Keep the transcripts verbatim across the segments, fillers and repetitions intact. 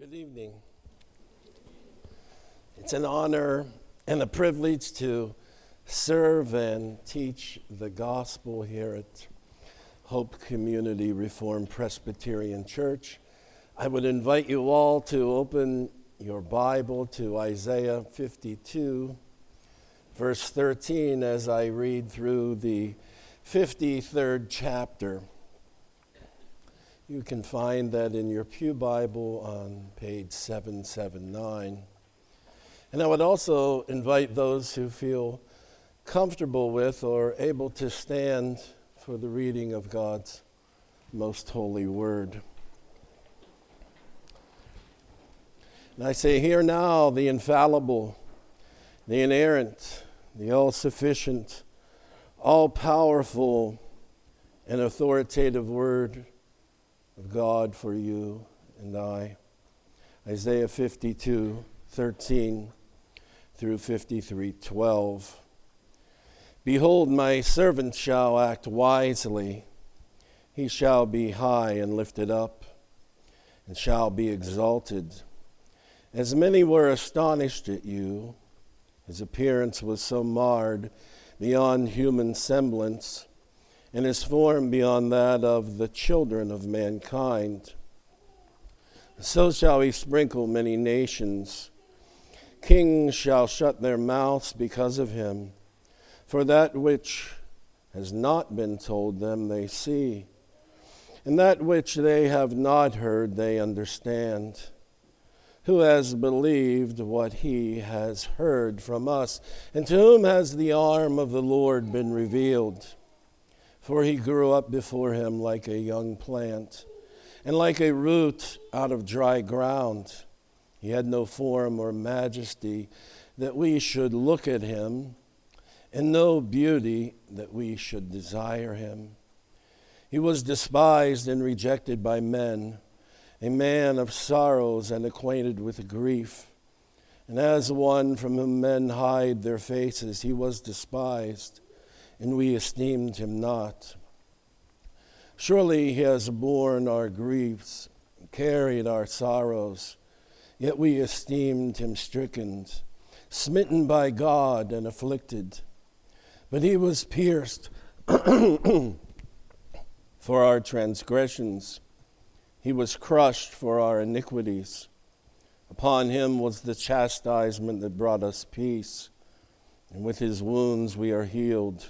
Good evening. It's an honor and a privilege to serve and teach the gospel here at Hope Community Reformed Presbyterian Church. I would invite you all to open your Bible to Isaiah fifty-two, verse thirteen, as I read through the fifty-third chapter. You can find that in your pew Bible on page seven seventy-nine. And I would also invite those who feel comfortable with or able to stand for the reading of God's most holy word. And I say, hear now the infallible, the inerrant, the all-sufficient, all-powerful, and authoritative word of God for you and I. Isaiah fifty-two, thirteen through fifty-three, twelve. Behold, my servant shall act wisely. He shall be high and lifted up, and shall be exalted. As many were astonished at you, his appearance was so marred beyond human semblance, and his form beyond that of the children of mankind. So shall he sprinkle many nations. Kings shall shut their mouths because of him, for that which has not been told them they see, and that which they have not heard they understand. Who has believed what he has heard from us, and to whom has the arm of the Lord been revealed? For he grew up before him like a young plant, and like a root out of dry ground. He had no form or majesty that we should look at him, and no beauty that we should desire him. He was despised and rejected by men, a man of sorrows and acquainted with grief. And as one from whom men hide their faces, he was despised, and we esteemed him not. Surely he has borne our griefs, carried our sorrows, yet we esteemed him stricken, smitten by God and afflicted. But he was pierced for our transgressions. He was crushed for our iniquities. Upon him was the chastisement that brought us peace, and with his wounds we are healed.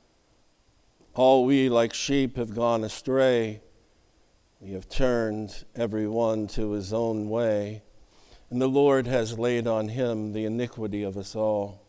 All we like sheep have gone astray. We have turned every one to his own way, and the Lord has laid on him the iniquity of us all.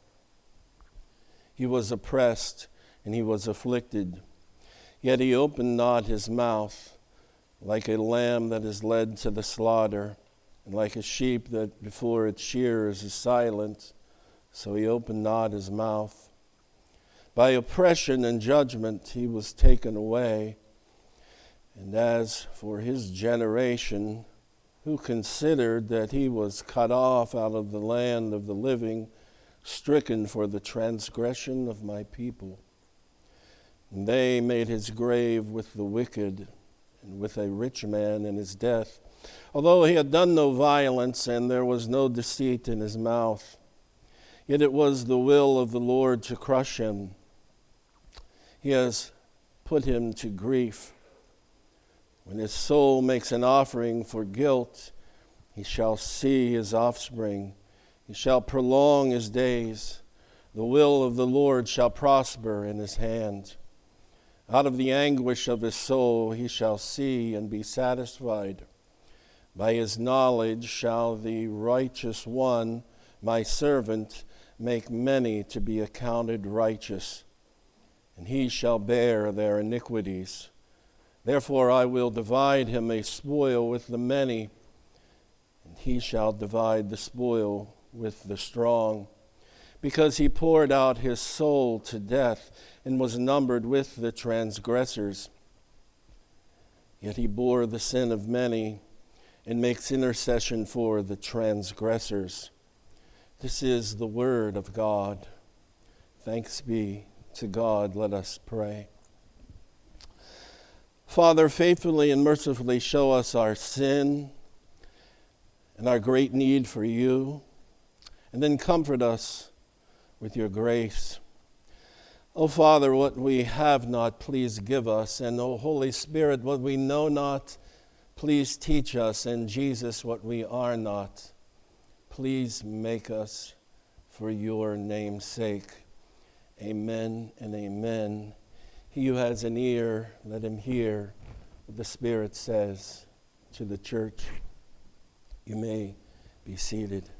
He was oppressed and he was afflicted, yet he opened not his mouth. Like a lamb that is led to the slaughter, and like a sheep that before its shearers is silent, so he opened not his mouth. By oppression and judgment he was taken away. And as for his generation, who considered that he was cut off out of the land of the living, stricken for the transgression of my people. And they made his grave with the wicked, and with a rich man in his death, although he had done no violence, and there was no deceit in his mouth. Yet it was the will of the Lord to crush him. He has put him to grief. When his soul makes an offering for guilt, he shall see his offspring. He shall prolong his days. The will of the Lord shall prosper in his hand. Out of the anguish of his soul he shall see and be satisfied. By his knowledge shall the righteous one, my servant, make many to be accounted righteous, and he shall bear their iniquities. Therefore I will divide him a spoil with the many, and he shall divide the spoil with the strong, because he poured out his soul to death and was numbered with the transgressors. Yet he bore the sin of many and makes intercession for the transgressors. This is the word of God. Thanks be to God. Let us pray. Father, faithfully and mercifully show us our sin and our great need for you, and then comfort us with your grace. O Father, what we have not, please give us, and O Holy Spirit, what we know not, please teach us, and Jesus, what we are not, please make us for your name's sake. Amen and amen. He who has an ear, let him hear what the Spirit says to the church. You may be seated.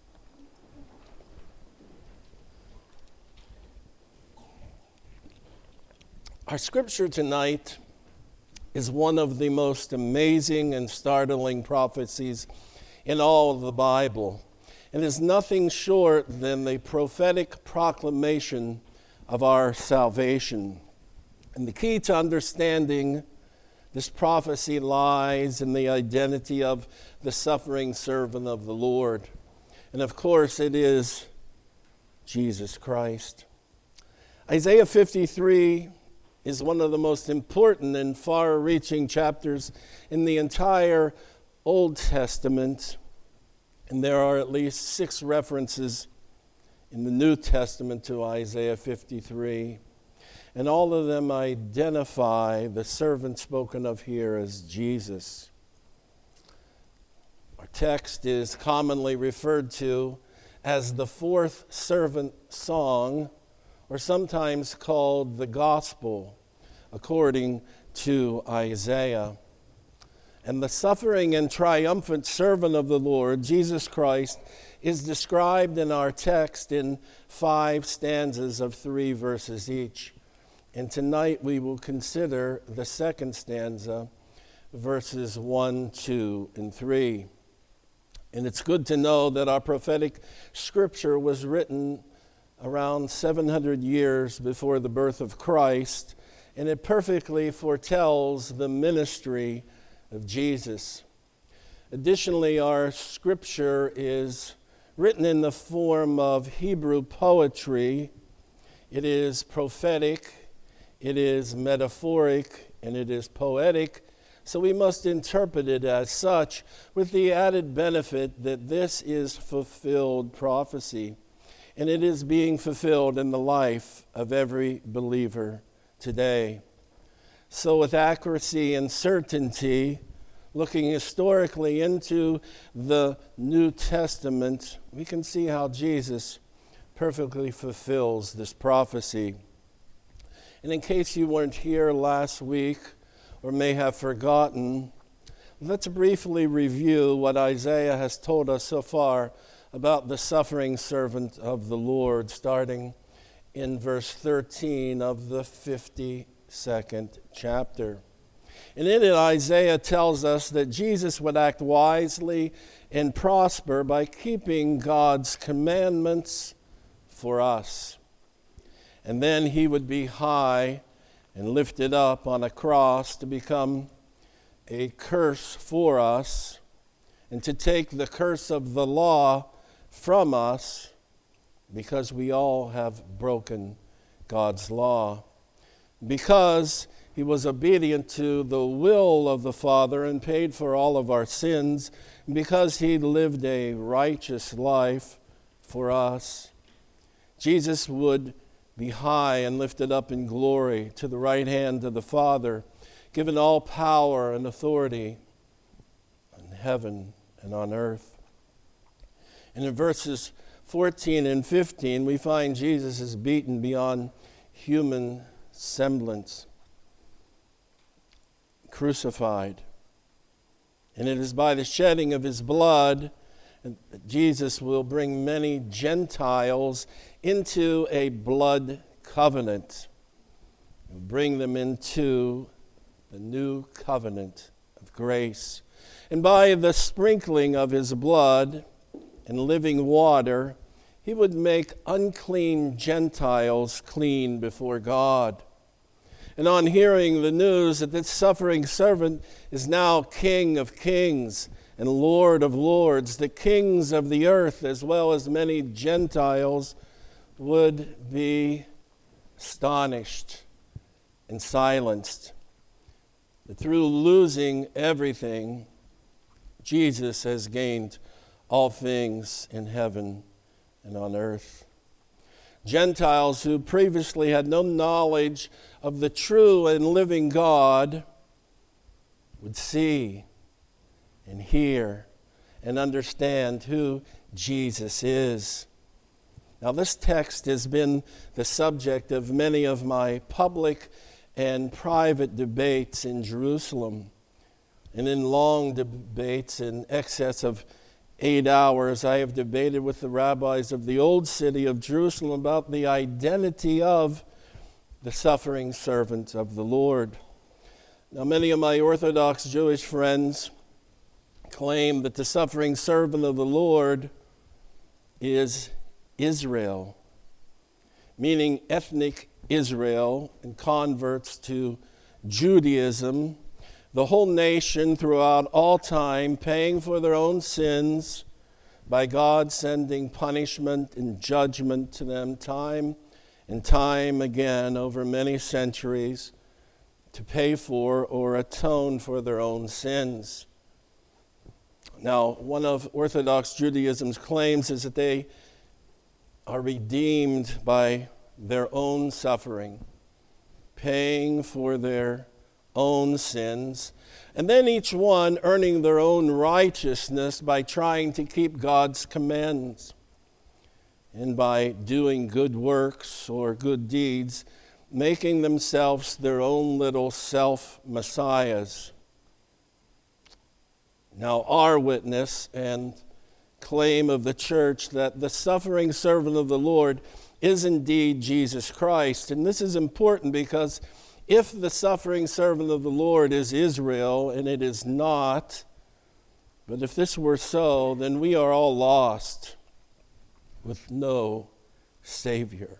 Our scripture tonight is one of the most amazing and startling prophecies in all of the Bible. It is nothing short than the prophetic proclamation of our salvation. And the key to understanding this prophecy lies in the identity of the suffering servant of the Lord. And of course, it is Jesus Christ. Isaiah fifty-three is one of the most important and far-reaching chapters in the entire Old Testament. And there are at least six references in the New Testament to Isaiah fifty-three. And all of them identify the servant spoken of here as Jesus. Our text is commonly referred to as the fourth servant song, or sometimes called the gospel, according to Isaiah. And the suffering and triumphant servant of the Lord, Jesus Christ, is described in our text in five stanzas of three verses each. And tonight we will consider the second stanza, verses one, two, and three. And it's good to know that our prophetic scripture was written around seven hundred years before the birth of Christ, and it perfectly foretells the ministry of Jesus. Additionally, our scripture is written in the form of Hebrew poetry. It is prophetic, it is metaphoric, and it is poetic, so we must interpret it as such, with the added benefit that this is fulfilled prophecy, and it is being fulfilled in the life of every believer today. So with accuracy and certainty, looking historically into the New Testament, we can see how Jesus perfectly fulfills this prophecy. And in case you weren't here last week or may have forgotten, let's briefly review what Isaiah has told us so far about the suffering servant of the Lord, starting in verse thirteen of the fifty-second chapter. And in it, Isaiah tells us that Jesus would act wisely and prosper by keeping God's commandments for us. And then he would be high and lifted up on a cross to become a curse for us and to take the curse of the law from us, because we all have broken God's law. Because he was obedient to the will of the Father and paid for all of our sins, because he lived a righteous life for us, Jesus would be high and lifted up in glory to the right hand of the Father, given all power and authority in heaven and on earth. And in verses fourteen and fifteen, we find Jesus is beaten beyond human semblance, crucified. And it is by the shedding of his blood that Jesus will bring many Gentiles into a blood covenant, and bring them into the new covenant of grace. And by the sprinkling of his blood and living water, he would make unclean Gentiles clean before God. And on hearing the news that this suffering servant is now King of kings and Lord of lords, the kings of the earth, as well as many Gentiles, would be astonished and silenced. That through losing everything, Jesus has gained all things in heaven and on earth. Gentiles who previously had no knowledge of the true and living God would see and hear and understand who Jesus is. Now, this text has been the subject of many of my public and private debates in Jerusalem. And in long debates in excess of eight hours, I have debated with the rabbis of the old city of Jerusalem about the identity of the suffering servant of the Lord. Now, many of my Orthodox Jewish friends claim that the suffering servant of the Lord is Israel, meaning ethnic Israel and converts to Judaism, the whole nation throughout all time paying for their own sins by God sending punishment and judgment to them time and time again over many centuries to pay for or atone for their own sins. Now, one of Orthodox Judaism's claims is that they are redeemed by their own suffering, paying for their own sins, and then each one earning their own righteousness by trying to keep God's commands and by doing good works or good deeds, making themselves their own little self-messiahs. Now, our witness and claim of the church that the suffering servant of the Lord is indeed Jesus Christ. And this is important because if the suffering servant of the Lord is Israel, and it is not, but if this were so, then we are all lost with no Savior.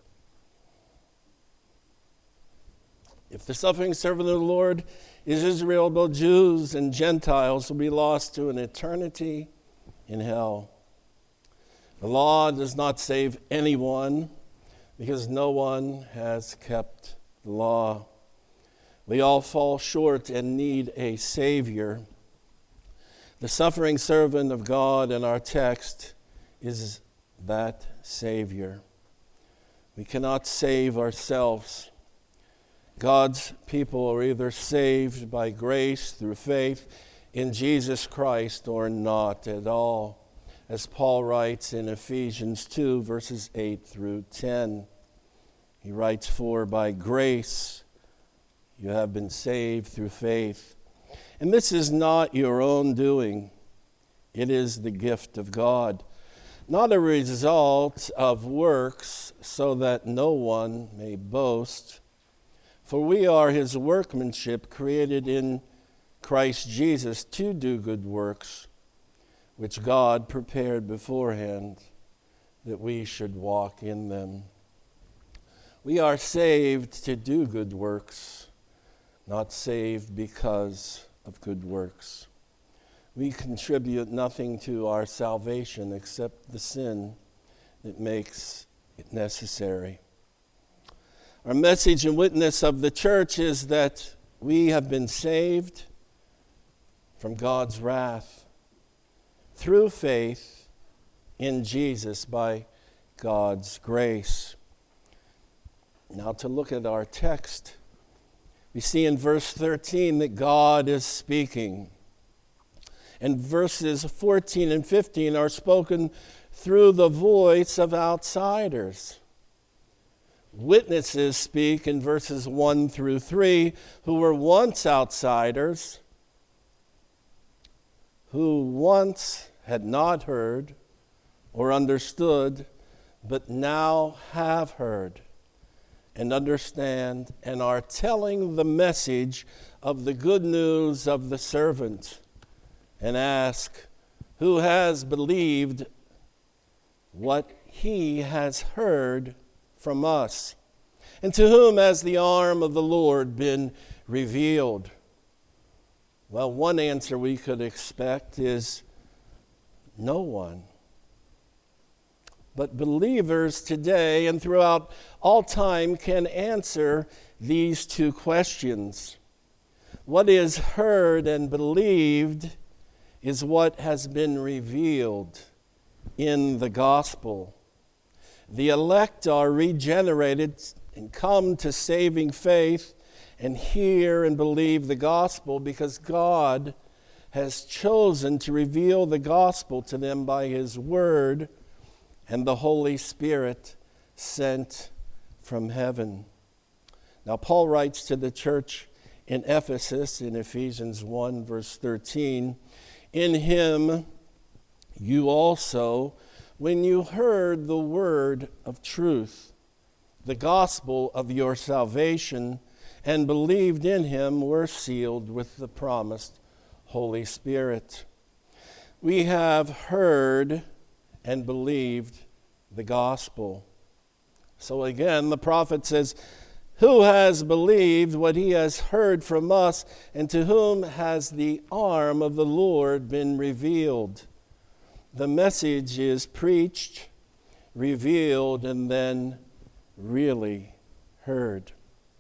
If the suffering servant of the Lord is Israel, both Jews and Gentiles will be lost to an eternity in hell. The law does not save anyone because no one has kept the law. We all fall short and need a Savior. The suffering servant of God in our text is that Savior. We cannot save ourselves. God's people are either saved by grace through faith in Jesus Christ or not at all, as Paul writes in Ephesians two, verses eight through ten. He writes, "For by grace you have been saved through faith. And this is not your own doing. It is the gift of God, not a result of works, so that no one may boast. For we are his workmanship, created in Christ Jesus to do good works, which God prepared beforehand that we should walk in them." We are saved to do good works, not saved because of good works. We contribute nothing to our salvation except the sin that makes it necessary. Our message and witness of the church is that we have been saved from God's wrath through faith in Jesus by God's grace. Now, to look at our text, we see in verse thirteen that God is speaking. And verses fourteen and fifteen are spoken through the voice of outsiders. Witnesses speak in verses one through three, who were once outsiders, who once had not heard or understood, but now have heard and understand and are telling the message of the good news of the servant, and ask, who has believed what he has heard from us? And to whom has the arm of the Lord been revealed? Well, one answer we could expect is no one. But believers today and throughout all time can answer these two questions. What is heard and believed, is what has been revealed in the gospel. The elect are regenerated and come to saving faith and hear and believe the gospel because God has chosen to reveal the gospel to them by his word and the Holy Spirit sent from heaven. Now, Paul writes to the church in Ephesus in Ephesians one, verse thirteen, "In him you also, when you heard the word of truth, the gospel of your salvation, and believed in him, were sealed with the promised Holy Spirit." We have heard and believed the gospel. So again, the prophet says, "Who has believed what he has heard from us, and to whom has the arm of the Lord been revealed?" The message is preached, revealed, and then really heard.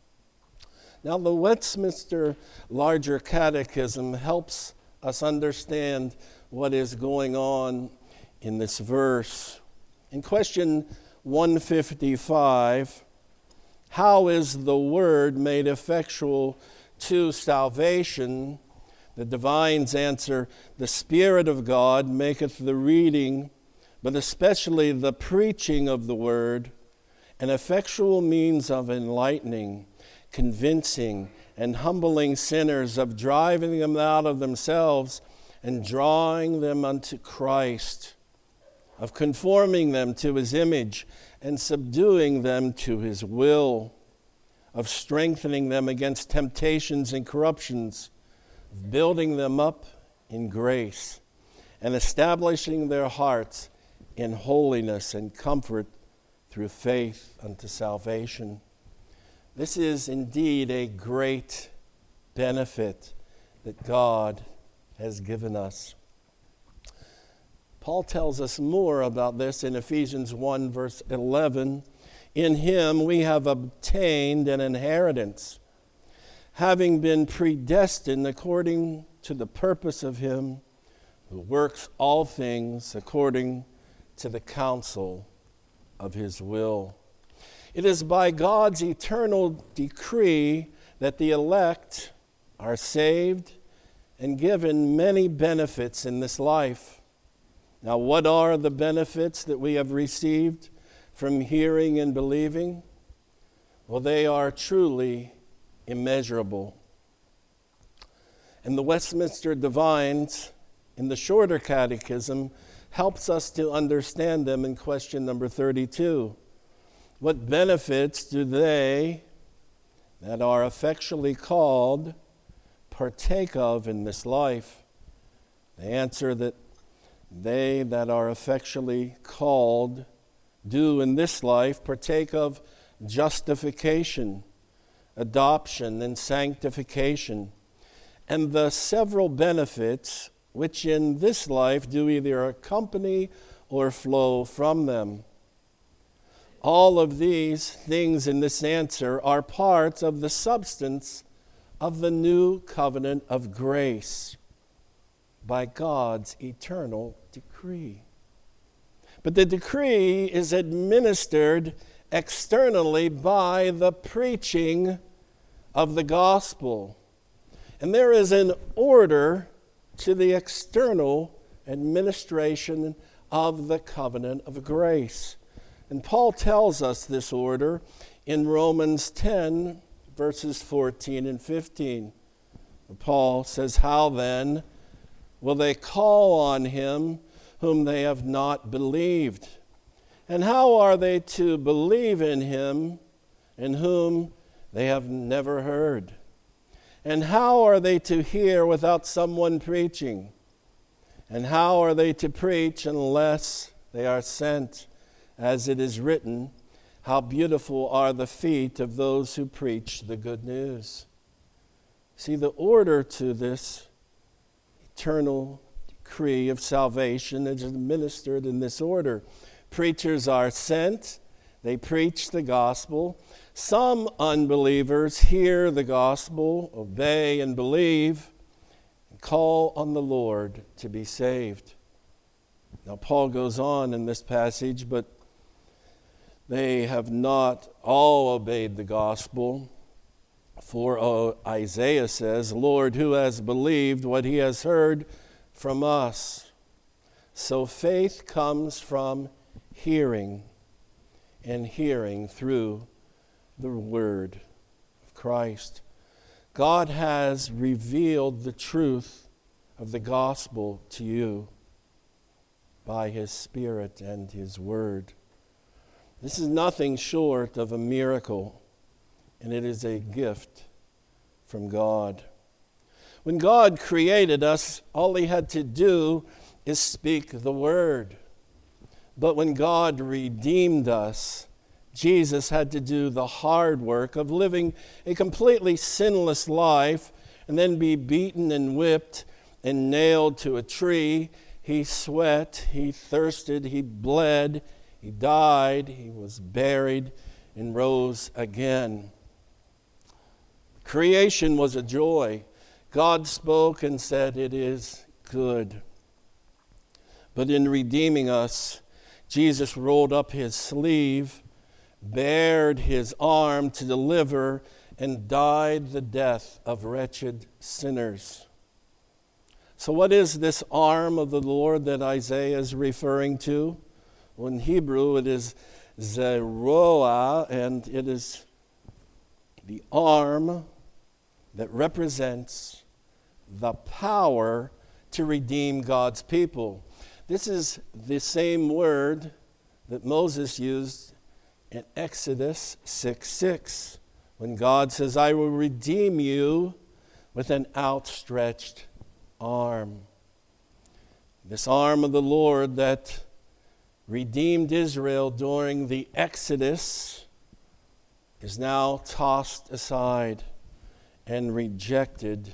Now, the Westminster Larger Catechism helps us understand what is going on in this verse. In question one fifty-five, how is the word made effectual to salvation? The divines answer, "The Spirit of God maketh the reading, but especially the preaching of the word, an effectual means of enlightening, convincing, and humbling sinners, of driving them out of themselves and drawing them unto Christ, of conforming them to his image and subduing them to his will, of strengthening them against temptations and corruptions, of building them up in grace, and establishing their hearts in holiness and comfort through faith unto salvation." This is indeed a great benefit that God has given us. Paul tells us more about this in Ephesians one, verse eleven. "In him we have obtained an inheritance, having been predestined according to the purpose of him who works all things according to the counsel of his will." It is by God's eternal decree that the elect are saved and given many benefits in this life. Now, what are the benefits that we have received from hearing and believing? Well, they are truly immeasurable. And the Westminster Divines, in the Shorter Catechism, helps us to understand them in question number thirty-two. What benefits do they that are effectually called partake of in this life? They answer that they that are effectually called do in this life partake of justification, adoption, and sanctification, and the several benefits which in this life do either accompany or flow from them. All of these things in this answer are parts of the substance of the new covenant of grace by God's eternal decree. But the decree is administered externally by the preaching of the gospel. And there is an order to the external administration of the covenant of grace. And Paul tells us this order in Romans ten, verses fourteen and fifteen. Paul says, "How then will they call on him whom they have not believed? And how are they to believe in him in whom they have never heard? And how are they to hear without someone preaching? And how are they to preach unless they are sent? As it is written, how beautiful are the feet of those who preach the good news." See, the order to this eternal decree of salvation is administered in this order. Preachers are sent, they preach the gospel. Some unbelievers hear the gospel, obey and believe, and call on the Lord to be saved. Now, Paul goes on in this passage, but they have not all obeyed the gospel. For uh, Isaiah says, Lord, who has believed what he has heard from us? So faith comes from hearing, and hearing through the word of Christ. God has revealed the truth of the gospel to you by his Spirit and his word. This is nothing short of a miracle, and it is a gift from God. When God created us, all he had to do is speak the word. But when God redeemed us, Jesus had to do the hard work of living a completely sinless life and then be beaten and whipped and nailed to a tree. He sweat, he thirsted, he bled, he died, he was buried, and rose again. Creation was a joy. God spoke and said, "It is good." But in redeeming us, Jesus rolled up his sleeve, bared his arm to deliver, and died the death of wretched sinners. So what is this arm of the Lord that Isaiah is referring to? Well, in Hebrew it is zeroah, and it is the arm that represents the power to redeem God's people. This is the same word that Moses used in Exodus six six, when God says, "I will redeem you with an outstretched arm." This arm of the Lord that redeemed Israel during the Exodus is now tossed aside and rejected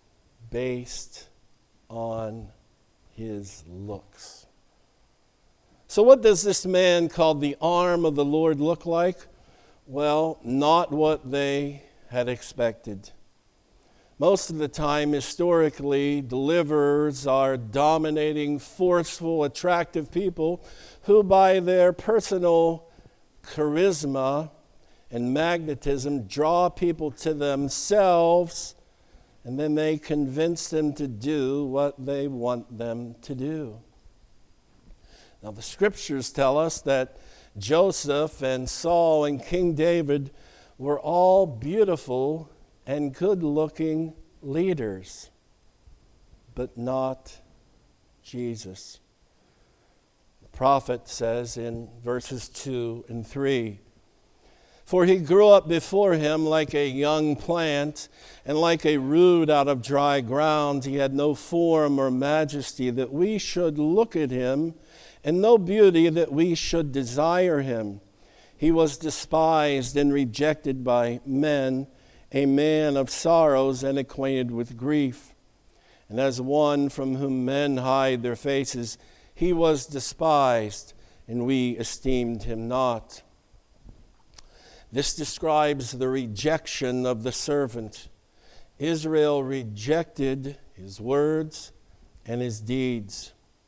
based on his looks. So what does this man called the arm of the Lord look like? Well, not what they had expected. Most of the time, historically, deliverers are dominating, forceful, attractive people who by their personal charisma and magnetism draw people to themselves, and then they convince them to do what they want them to do. Now, the scriptures tell us that Joseph and Saul and King David were all beautiful and good-looking leaders, but not Jesus. The prophet says in verses two and three, "For he grew up before him like a young plant, and like a root out of dry ground. He had no form or majesty that we should look at him, and no beauty that we should desire him. He was despised and rejected by men, a man of sorrows and acquainted with grief. And as one from whom men hide their faces, he was despised, and we esteemed him not." This describes the rejection of the servant. Israel rejected his words and his deeds.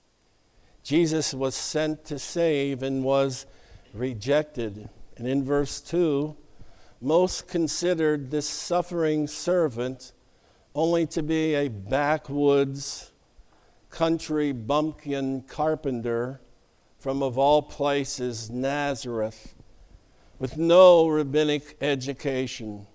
Jesus was sent to save and was rejected. And in verse two, most considered this suffering servant only to be a backwoods country bumpkin carpenter from, of all places, Nazareth, with no rabbinic education,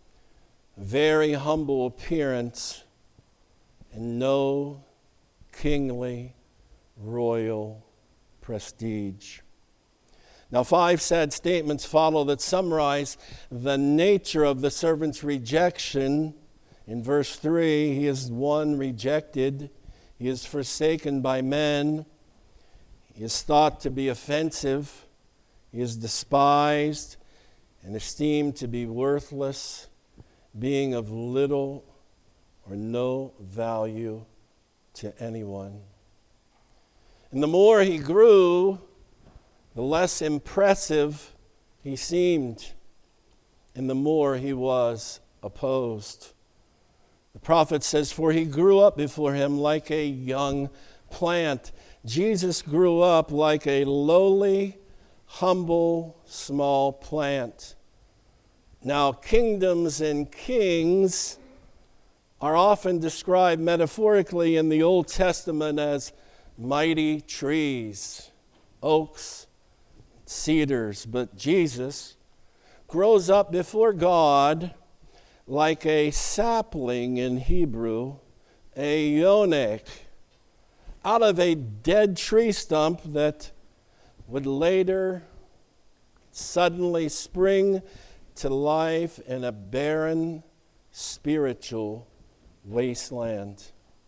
very humble appearance, and no kingly royal prestige. Now, five sad statements follow that summarize the nature of the servant's rejection. In verse three, he is one rejected. He is forsaken by men. He is thought to be offensive. He is despised and esteemed to be worthless, being of little or no value to anyone. And the more he grew, the less impressive he seemed, and the more he was opposed. The prophet says, for he grew up before him like a young plant. Jesus grew up like a lowly, humble, small plant. Now, kingdoms and kings are often described metaphorically in the Old Testament as mighty trees, oaks, cedars. But Jesus grows up before God like a sapling in Hebrew, a yonek, out of a dead tree stump that would later suddenly spring to life in a barren spiritual wasteland.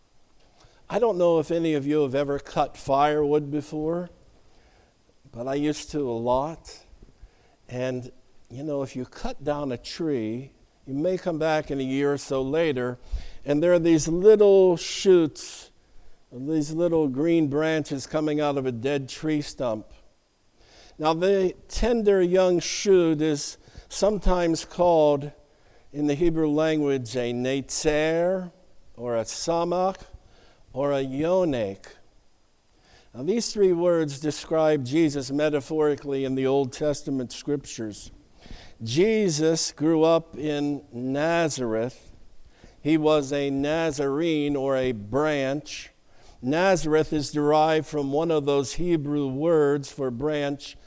I don't know if any of you have ever cut firewood before, but I used to a lot. And, you know, if you cut down a tree, you may come back in a year or so later, and there are these little shoots, these little green branches coming out of a dead tree stump. Now, the tender young shoot is sometimes called, in the Hebrew language, a netzer, or a samak, or a yonek. Now, these three words describe Jesus metaphorically in the Old Testament scriptures. Jesus grew up in Nazareth. He was a Nazarene, or a branch. Nazareth is derived from one of those Hebrew words for branch,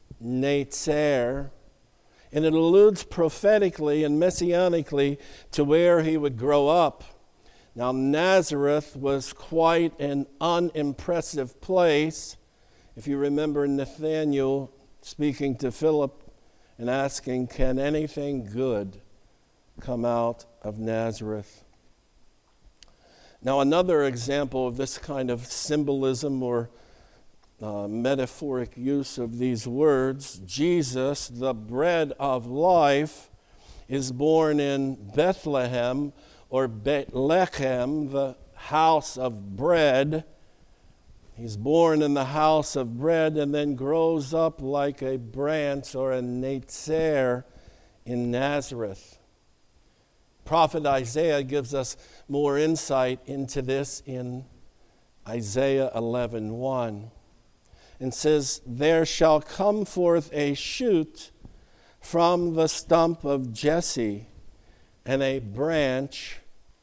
netzer, and it alludes prophetically and messianically to where he would grow up. Now, Nazareth was quite an unimpressive place. If you remember Nathanael speaking to Philip and asking, can anything good come out of Nazareth? Now, another example of this kind of symbolism or uh, metaphoric use of these words, Jesus, the bread of life, is born in Bethlehem, or Bethlehem, the house of bread. He's born in the house of bread and then grows up like a branch or a netzer in Nazareth. Prophet Isaiah gives us more insight into this in Isaiah eleven one, and says, there shall come forth a shoot from the stump of Jesse, and a branch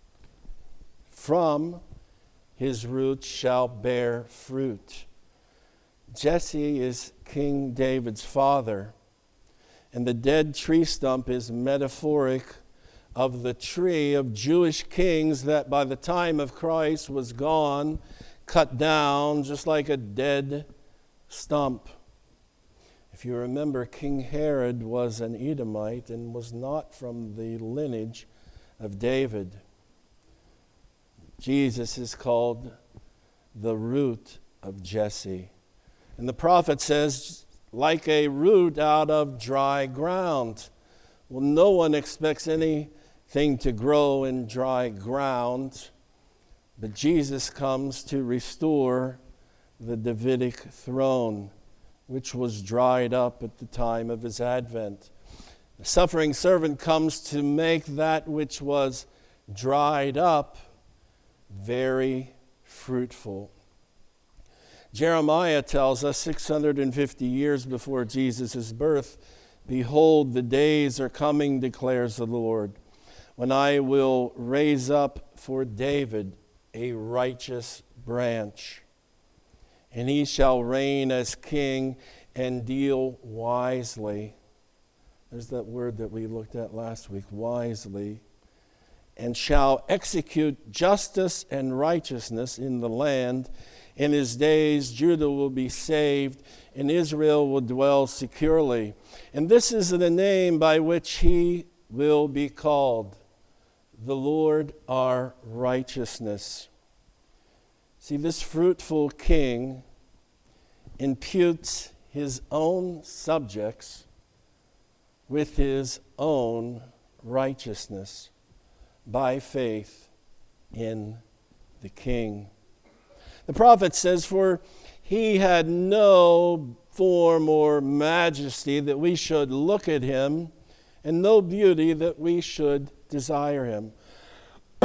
from his roots shall bear fruit. Jesse is King David's father, and the dead tree stump is metaphoric of the tree of Jewish kings that by the time of Christ was gone, cut down, just like a dead stump. If you remember, King Herod was an Edomite and was not from the lineage of David. Jesus is called the root of Jesse. And the prophet says, like a root out of dry ground. Well, no one expects anything to grow in dry ground, but Jesus comes to restore the Davidic throne, which was dried up at the time of his advent. The suffering servant comes to make that which was dried up very fruitful. Jeremiah tells us six hundred fifty years before Jesus' birth, behold, the days are coming, declares the Lord, when I will raise up for David a righteous branch, and he shall reign as king and deal wisely. There's that word that we looked at last week, wisely. And shall execute justice and righteousness in the land. In his days, Judah will be saved, and Israel will dwell securely. And this is the name by which he will be called, the Lord our righteousness. See, this fruitful king imputes his own subjects with his own righteousness by faith in the king. The prophet says, for he had no form or majesty that we should look at him, and no beauty that we should desire him.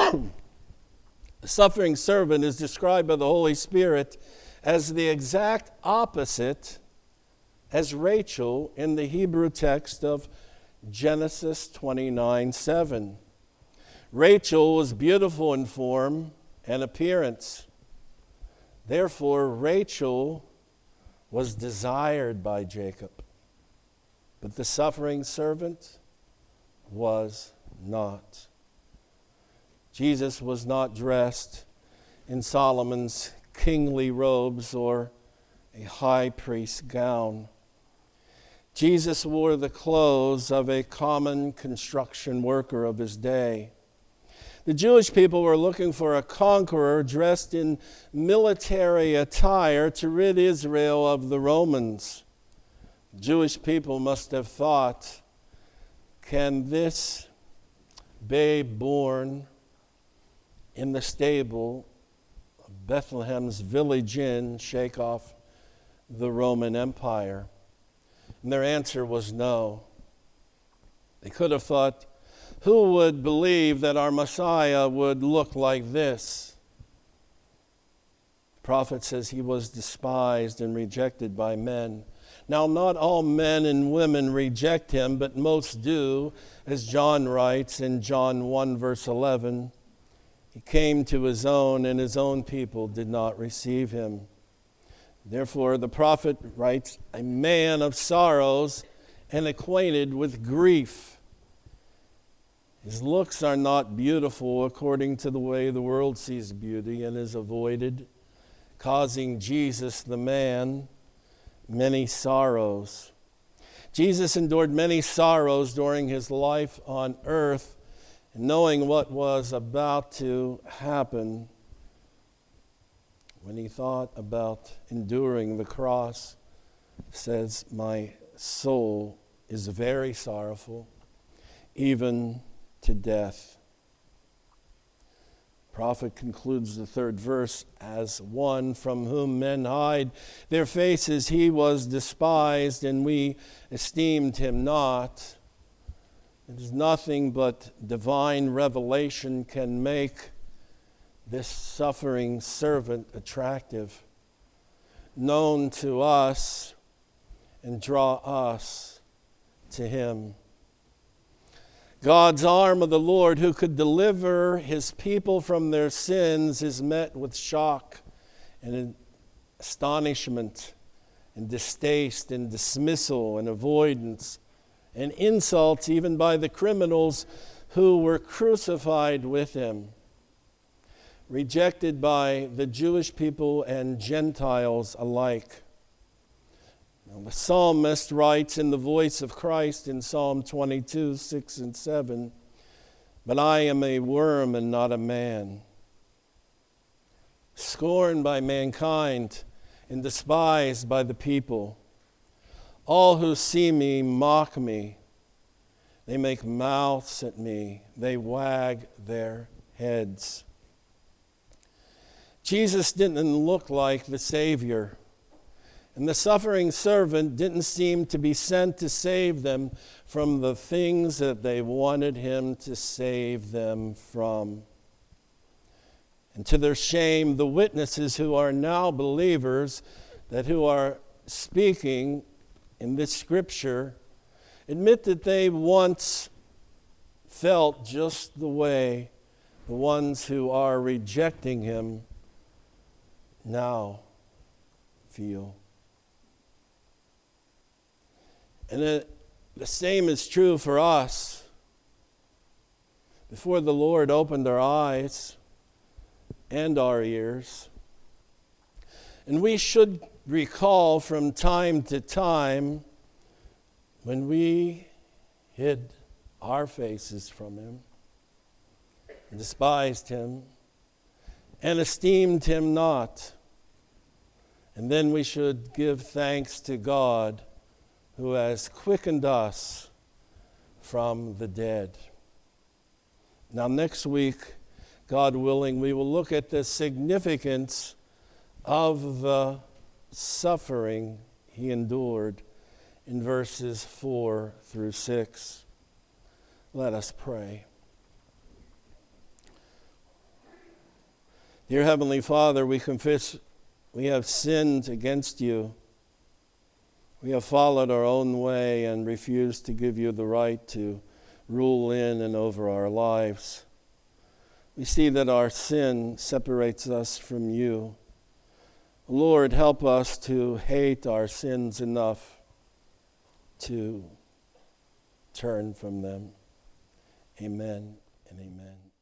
The suffering servant is described by the Holy Spirit as the exact opposite as Rachel in the Hebrew text of Genesis twenty-nine seven. Rachel was beautiful in form and appearance. Therefore, Rachel was desired by Jacob. But the suffering servant was not. Jesus was not dressed in Solomon's kingly robes or a high priest's gown. Jesus wore the clothes of a common construction worker of his day. The Jewish people were looking for a conqueror dressed in military attire to rid Israel of the Romans. Jewish people must have thought, can this babe born in the stable of Bethlehem's village inn shake off the Roman Empire? And their answer was no. They could have thought, who would believe that our Messiah would look like this? The prophet says he was despised and rejected by men. Now, not all men and women reject him, but most do, as John writes in John one, verse eleven. He came to his own, and his own people did not receive him. Therefore, the prophet writes, a man of sorrows and acquainted with grief. His looks are not beautiful according to the way the world sees beauty, and is avoided, causing Jesus, the man, many sorrows. Jesus endured many sorrows during his life on earth, and knowing what was about to happen, when he thought about enduring the cross, says, my soul is very sorrowful, even to death. The prophet concludes the third verse, as one from whom men hide their faces, he was despised, and we esteemed him not. It is nothing but divine revelation can make this suffering servant attractive, known to us, and draw us to him. God's arm of the Lord, who could deliver his people from their sins, is met with shock and astonishment and distaste and dismissal and avoidance and insults even by the criminals who were crucified with him. Rejected by the Jewish people and Gentiles alike. Now, the psalmist writes in the voice of Christ in Psalm twenty-two, six and seven, but I am a worm and not a man, scorned by mankind and despised by the people. All who see me mock me. They make mouths at me. They wag their heads. Jesus didn't look like the Savior, and the suffering servant didn't seem to be sent to save them from the things that they wanted him to save them from. And to their shame, the witnesses who are now believers, that who are speaking in this scripture, admit that they once felt just the way the ones who are rejecting him now feel. And it, the same is true for us. Before the Lord opened our eyes and our ears, and we should recall from time to time when we hid our faces from him, despised him, and esteemed him not. And then we should give thanks to God who has quickened us from the dead. Now, next week, God willing, we will look at the significance of the suffering he endured in verses four through six. Let us pray. Dear Heavenly Father, we confess we have sinned against you. We have followed our own way and refused to give you the right to rule in and over our lives. We see that our sin separates us from you. Lord, help us to hate our sins enough to turn from them. Amen and amen.